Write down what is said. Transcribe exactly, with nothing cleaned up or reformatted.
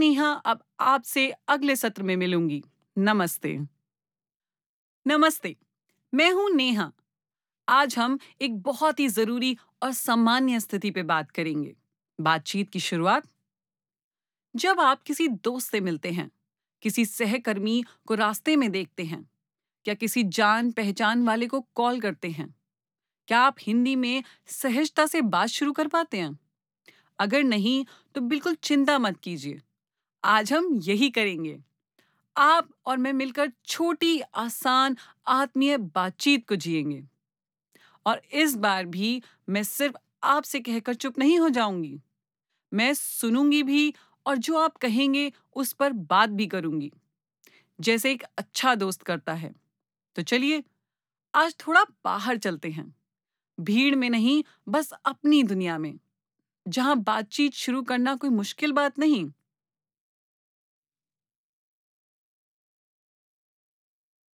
नेहा अब आपसे अगले सत्र में मिलूंगी। नमस्ते। नमस्ते, मैं हूं नेहा। आज हम एक बहुत ही जरूरी और सामान्य स्थिति पे बात करेंगे। बातचीत की शुरुआत। जब आप किसी दोस्त से मिलते हैं, किसी सहकर्मी को रास्ते में देखते हैं या किसी जान पहचान वाले को कॉल करते हैं, क्या आप हिंदी में सहजता से बात शुरू कर पाते हैं? अगर नहीं, तो बिल्कुल चिंता मत कीजिए। आज हम यही करेंगे। आप और मैं मिलकर छोटी, आसान, आत्मीय बातचीत को जिएंगे। और इस बार भी मैं सिर्फ आपसे कहकर चुप नहीं हो जाऊंगी। मैं सुनूंगी भी और जो आप कहेंगे उस पर बात भी करूंगी, जैसे एक अच्छा दोस्त करता है। तो चलिए, आज थोड़ा बाहर चलते हैं। भीड़ में नहीं, बस अपनी दुनिया में, जहां बातचीत शुरू करना कोई मुश्किल बात नहीं,